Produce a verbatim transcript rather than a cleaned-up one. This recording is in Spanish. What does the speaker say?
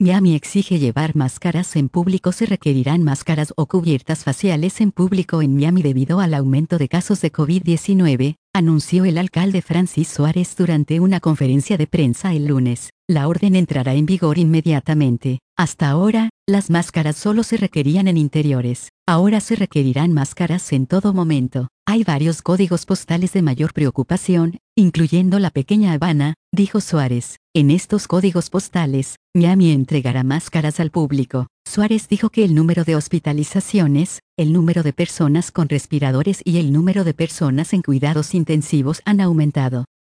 Miami exige llevar máscaras en público. Se requerirán máscaras o cubiertas faciales en público en Miami debido al aumento de casos de COVID diecinueve, anunció el alcalde Francis Suárez durante una conferencia de prensa el lunes. La orden entrará en vigor inmediatamente. Hasta ahora, las máscaras solo se requerían en interiores. Ahora se requerirán máscaras en todo momento. Hay varios códigos postales de mayor preocupación, incluyendo la pequeña Habana, dijo Suárez. En estos códigos postales, Miami entregará máscaras al público. Suárez dijo que el número de hospitalizaciones, el número de personas con respiradores y el número de personas en cuidados intensivos han aumentado.